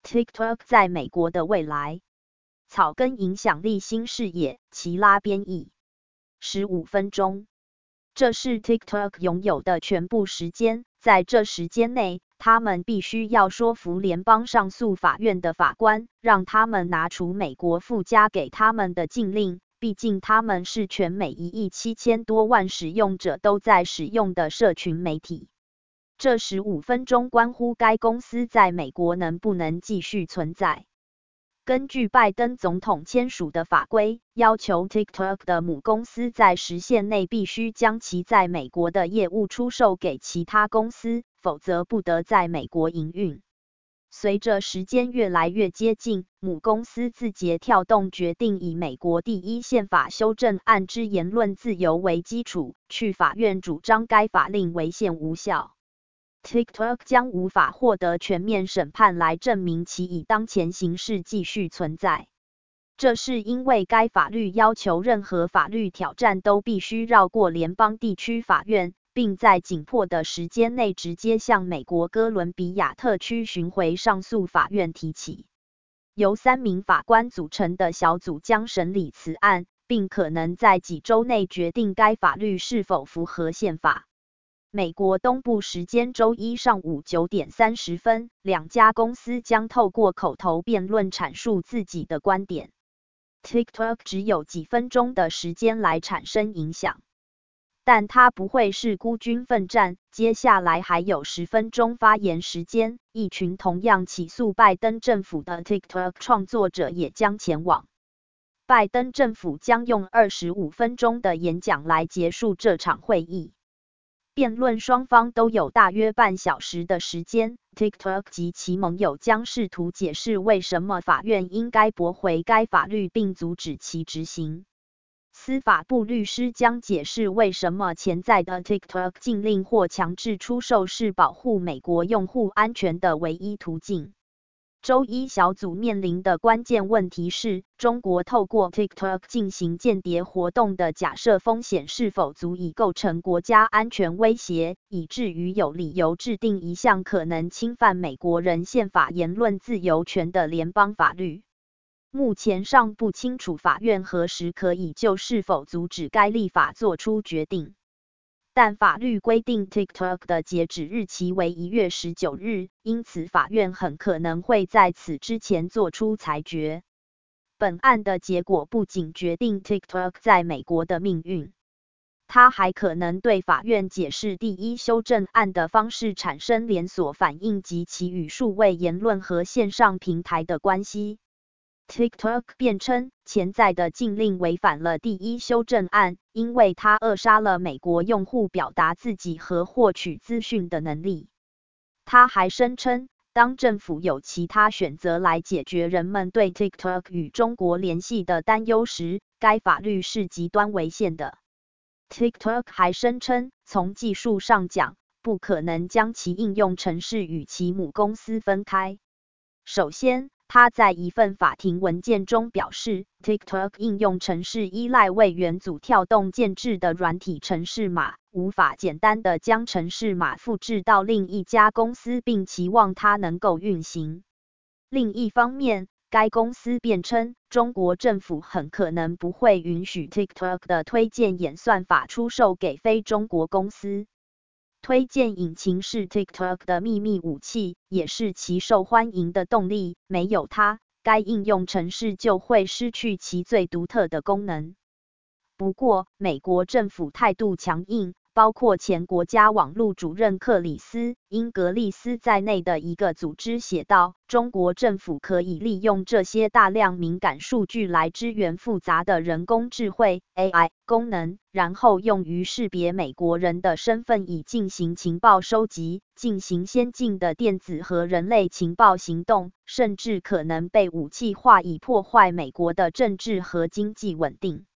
TikTok 在美国的未来。草根影响力新视野，齐拉编译。15分钟。这是 TikTok 拥有的全部时间，在这时间内，他们必须要说服联邦上诉法院的法官，让他们拿除美国附加给他们的禁令，毕竟他们是全美1亿7000多万使用者都在使用的社群媒体。这15分钟关乎该公司在美国能不能继续存在。根据拜登总统签署的法规，要求 TikTok 的母公司在时限内必须将其在美国的业务出售给其他公司，否则不得在美国营运。随着时间越来越接近，母公司字节跳动决定以美国第一宪法修正案之言论自由为基础，去法院主张该法令违宪无效。TikTok 将无法获得全面审判来证明其以当前形式继续存在。这是因为该法律要求任何法律挑战都必须绕过联邦地区法院，并在紧迫的时间内直接向美国哥伦比亚特区巡回上诉法院提起。由3名法官组成的小组将审理此案，并可能在几周内决定该法律是否符合宪法。美国东部时间周一上午9点30分，两家公司将透过口头辩论阐述自己的观点。TikTok 只有几分钟的时间来产生影响，但它不会是孤军奋战，接下来还有10分钟发言时间，一群同样起诉拜登政府的 TikTok 创作者也将前往。拜登政府将用25分钟的演讲来结束这场会议。辩论双方都有大约半小时的时间。TikTok 及其盟友将试图解释为什么法院应该驳回该法律并阻止其执行。司法部律师将解释为什么潜在的 TikTok 禁令或强制出售是保护美国用户安全的唯一途径。周一小组面临的关键问题是，中国透过 TikTok 进行间谍活动的假设风险是否足以构成国家安全威胁，以至于有理由制定一项可能侵犯美国人宪法言论自由权的联邦法律。目前尚不清楚法院何时可以就是否阻止该立法做出决定。但法律规定 TikTok 的截止日期为1月19日，因此法院很可能会在此之前做出裁决。本案的结果不仅决定 TikTok 在美国的命运，它还可能对法院解释第一修正案的方式产生连锁反应及其与数位言论和线上平台的关系。TikTok 辩称，潜在的禁令违反了第一修正案，因为它扼杀了美国用户表达自己和获取资讯的能力。他还声称，当政府有其他选择来解决人们对 TikTok 与中国联系的担忧时，该法律是极端违宪的。TikTok 还声称，从技术上讲，不可能将其应用程式与其母公司分开。首先，他在一份法庭文件中表示 ，TikTok 应用程式依赖为元组跳动建制的软体程式码，无法简单的将程式码复制到另一家公司并期望它能够运行。另一方面，该公司辩称，中国政府很可能不会允许 TikTok 的推荐演算法出售给非中国公司。推荐引擎是 TikTok 的秘密武器，也是其受欢迎的动力。没有它，该应用程式就会失去其最独特的功能。不过，美国政府态度强硬，包括前国家网络主任克里斯·英格利斯在内的一个组织写道，中国政府可以利用这些大量敏感数据来支援复杂的人工智慧 AI 功能，然后用于识别美国人的身份以进行情报收集，进行先进的电子和人类情报行动，甚至可能被武器化以破坏美国的政治和经济稳定。